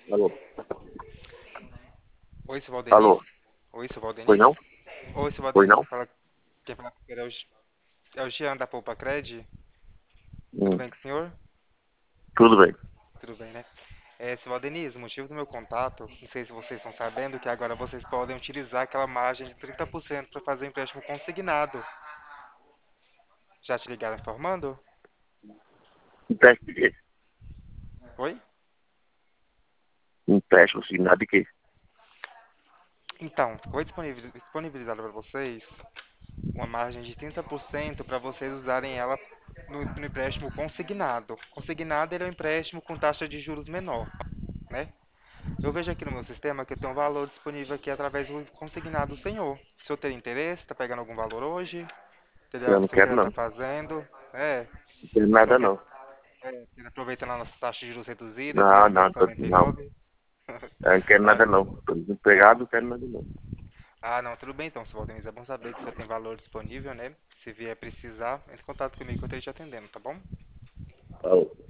Alô? Oi, seu Alô? Valdenis? Oi, seu Foi Valdenis? não? Oi, seu Foi Valdenis. não? Quem fala primeiro é o Jean da Poupa Cred. Tudo Hum, bem com o senhor? tudo bem. Tudo bem, né? Seu Valdenis, o motivo do meu contato, não sei se vocês estão sabendo, que agora vocês podem utilizar aquela margem de 30% para fazer empréstimo consignado. Já te ligaram informando? Empréstimo de quê? Oi? Empréstimo assinado de quê? Então, foi disponibilizado para vocês uma margem de 30% para vocês usarem ela no empréstimo consignado. Consignado ele é um empréstimo com taxa de juros menor, né? Eu vejo aqui no meu sistema que tem um valor disponível aqui através do consignado do senhor. O senhor teria interesse? Está pegando algum valor hoje? Teria Eu algo que não o senhor quero queira estar não. fazendo? É. Não quero O senhor nada quer não. aproveitando a nossa taxa de juros reduzida, Não, não, não. 0,49? Eu não quero Ah, nada não. Tô desempregado, não quero nada não. não, tudo bem então, senhor Valdemir. É bom saber que o senhor tem valor disponível, né? Se vier precisar, entre em contato comigo que eu estarei te atendendo, tá bom? Alô?